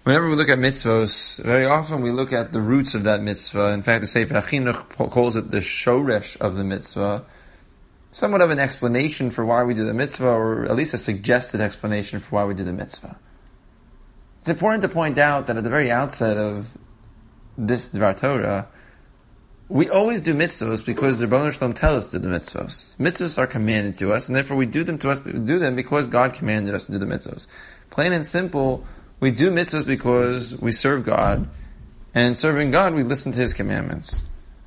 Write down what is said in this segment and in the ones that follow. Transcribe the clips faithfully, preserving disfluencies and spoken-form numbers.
Whenever we look at mitzvos, very often we look at the roots of that mitzvah. In fact, the Sefer HaChinuch calls it the shoresh of the mitzvah. Somewhat of an explanation for why we do the mitzvah, or at least a suggested explanation for why we do the mitzvah. It's important to point out that at the very outset of this Dvar Torah, we always do mitzvos because the Rebbeinu Shalom tells us to do the mitzvos. Mitzvos are commanded to us, and therefore we do them to us. We do them because God commanded us to do the mitzvos. Plain and simple, we do mitzvahs because we serve God, and in serving God, we listen to His commandments.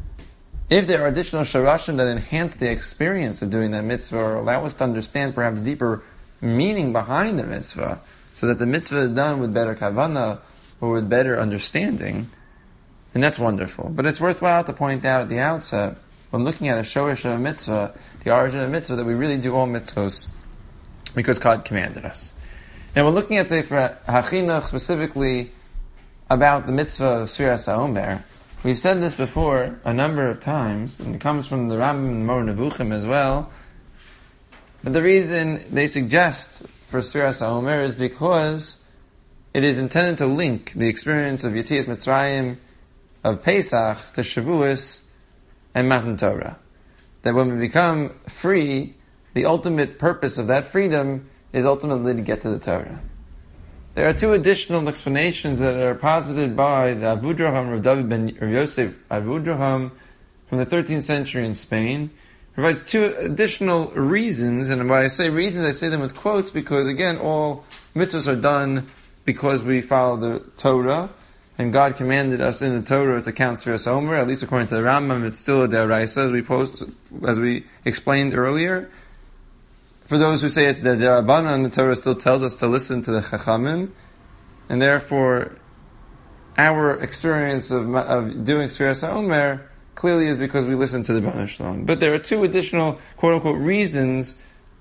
If there are additional sharashim that enhance the experience of doing that mitzvah, or allow us to understand perhaps deeper meaning behind the mitzvah, so that the mitzvah is done with better kavanah, or with better understanding, then that's wonderful. But it's worthwhile to point out at the outset, when looking at a shorish of a mitzvah, the origin of a mitzvah, that we really do all mitzvahs because God commanded us. Now we're looking at Sefer HaChinuch specifically about the mitzvah of Sfiras HaOmer. We've said this before a number of times, and it comes from the Rambam and Moreh Nevuchim as well. But the reason they suggest for Sfiras HaOmer is because it is intended to link the experience of Yetzias Mitzrayim, of Pesach, to Shavuos and Matan Torah. That when we become free, the ultimate purpose of that freedom is ultimately to get to the Torah. There are two additional explanations that are posited by the Avudraham, Rav David ben Rav Yosef Avudraham, from the thirteenth century in Spain. Provides two additional reasons, and when I say reasons, I say them with quotes, because again, all mitzvahs are done because we follow the Torah, and God commanded us in the Torah to count Sfiras HaOmer. At least according to the Rambam, it's still a Deoraisa, as we post, as we explained earlier. For those who say it's the Derabanan, the Torah still tells us to listen to the Chachamim, and therefore our experience of, of doing Sfiras HaOmer clearly is because we listen to the Rebbeinu Shalom. But there are two additional quote-unquote reasons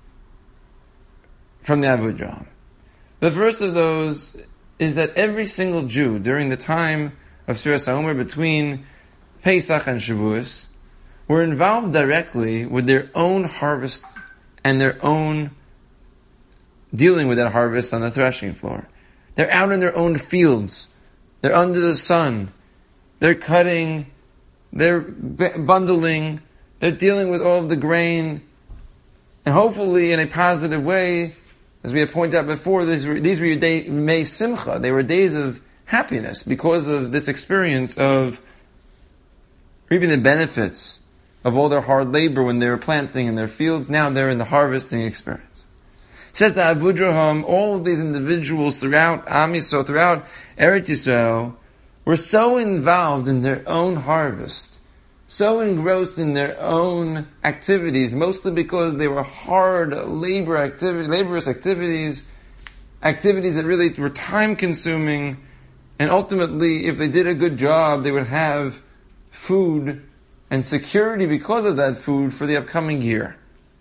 from the Avudraham. The first of those is that every single Jew during the time of Sfiras HaOmer, between Pesach and Shavuos, were involved directly with their own harvest and their own dealing with that harvest on the threshing floor. They're out in their own fields. They're under the sun. They're cutting. They're b- bundling. They're dealing with all of the grain. And hopefully in a positive way, as we have pointed out before, these were, these were your day, May Simcha. They were days of happiness because of this experience of reaping the benefits of all their hard labor when they were planting in their fields. Now they're in the harvesting experience. It says that Avudraham, all of these individuals throughout Am Yisrael, throughout Eretz Yisrael, were so involved in their own harvest, so engrossed in their own activities, mostly because they were hard labor activity, laborious activities, activities that really were time-consuming, and ultimately, if they did a good job, they would have food and security because of that food for the upcoming year.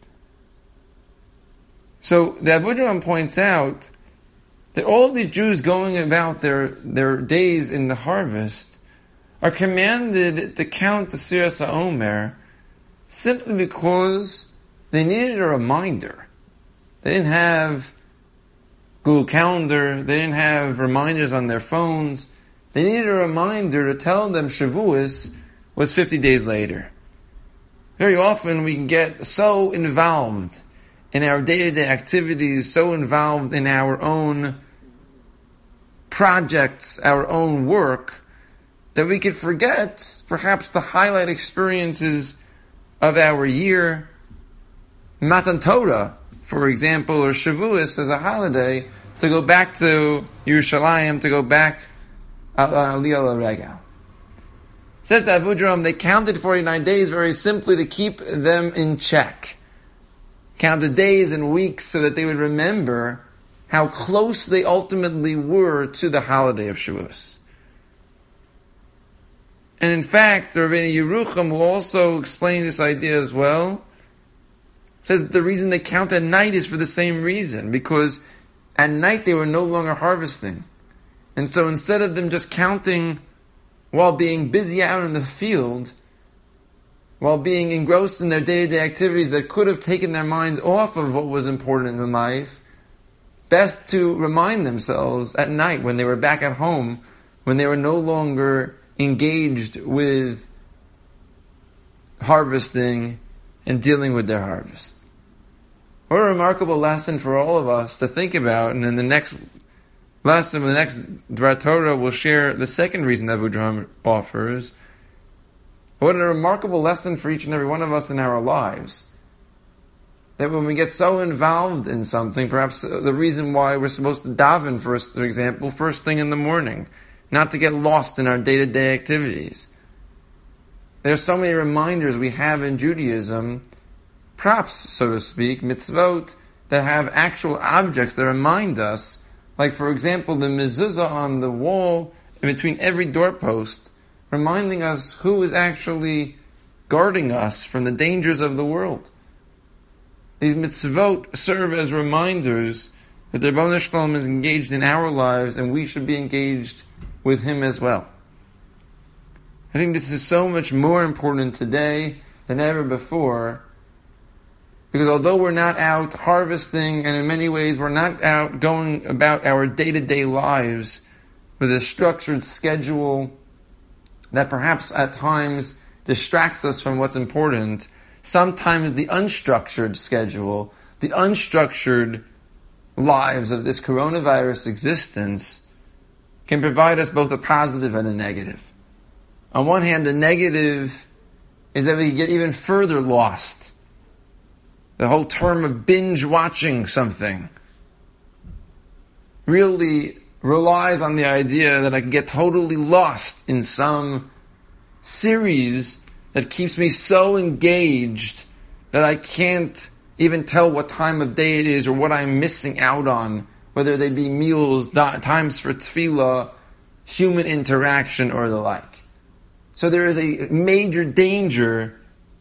So the Avudraham points out that all of these Jews going about their, their days in the harvest are commanded to count the Sfiras HaOmer simply because they needed a reminder. They didn't have Google Calendar, they didn't have reminders on their phones. They needed a reminder to tell them Shavuos was fifty days later. Very often we can get so involved in our day-to-day activities, so involved in our own projects, our own work, that we could forget perhaps the highlight experiences of our year. Matan Torah, for example, or Shavuos as a holiday, to go back to Yerushalayim, to go back Aliyah L'Regel. Says that Avudraham, they counted forty-nine days very simply to keep them in check. Counted days and weeks so that they would remember how close they ultimately were to the holiday of Shavuos. And in fact, the Rabbeinu Yerucham will also explain this idea as well. Says that the reason they count at night is for the same reason, because at night they were no longer harvesting. And so instead of them just counting while being busy out in the field, while being engrossed in their day-to-day activities that could have taken their minds off of what was important in life, best to remind themselves at night when they were back at home, when they were no longer engaged with harvesting and dealing with their harvest. What a remarkable lesson for all of us to think about. And in the next lesson, the next Dvar Torah, we'll share the second reason that Avudraham offers. What a remarkable lesson for each and every one of us in our lives. That when we get so involved in something, perhaps the reason why we're supposed to daven, first, for example, first thing in the morning, not to get lost in our day-to-day activities. There are so many reminders we have in Judaism, props, so to speak, mitzvot, that have actual objects that remind us, like, for example, the mezuzah on the wall in between every doorpost, reminding us who is actually guarding us from the dangers of the world. These mitzvot serve as reminders that the Rebbeinu Shalom is engaged in our lives and we should be engaged with Him as well. I think this is so much more important today than ever before, because although we're not out harvesting, and in many ways we're not out going about our day-to-day lives with a structured schedule that perhaps at times distracts us from what's important, sometimes the unstructured schedule, the unstructured lives of this coronavirus existence can provide us both a positive and a negative. On one hand, the negative is that we get even further lost. The whole term of binge watching something really relies on the idea that I can get totally lost in some series that keeps me so engaged that I can't even tell what time of day it is or what I'm missing out on, whether they be meals, times for tefillah, human interaction, or the like. So there is a major danger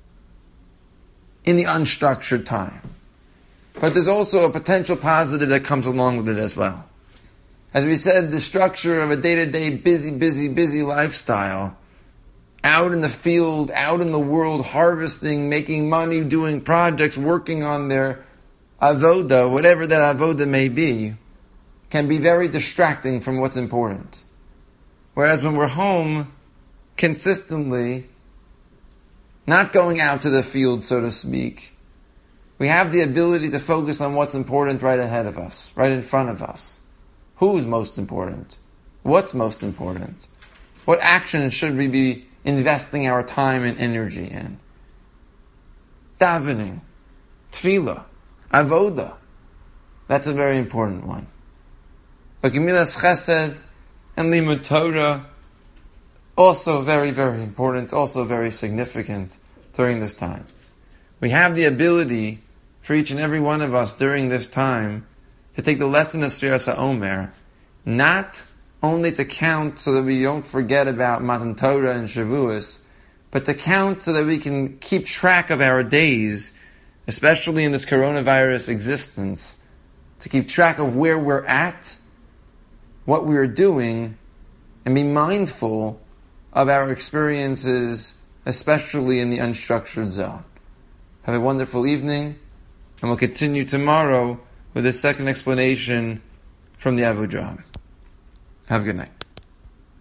in the unstructured time. But there's also a potential positive that comes along with it as well. As we said, the structure of a day-to-day busy, busy, busy lifestyle, out in the field, out in the world, harvesting, making money, doing projects, working on their avoda, whatever that avoda may be, can be very distracting from what's important. Whereas when we're home, consistently, not going out to the field, so to speak, we have the ability to focus on what's important right ahead of us, right in front of us. Who's most important? What's most important? What action should we be investing our time and energy in? Davening, tefillah, avoda. That's a very important one. But Gemilas Chesed and Limud Torah, also very, very important, also very significant during this time. We have the ability for each and every one of us during this time to take the lesson of Sfiras HaOmer, not only to count so that we don't forget about Matan Torah and Shavuos, but to count so that we can keep track of our days, especially in this coronavirus existence, to keep track of where we're at, what we're doing, and be mindful of our experiences, especially in the unstructured zone. Have a wonderful evening, and we'll continue tomorrow with a second explanation from the Avudraham. Have a good night.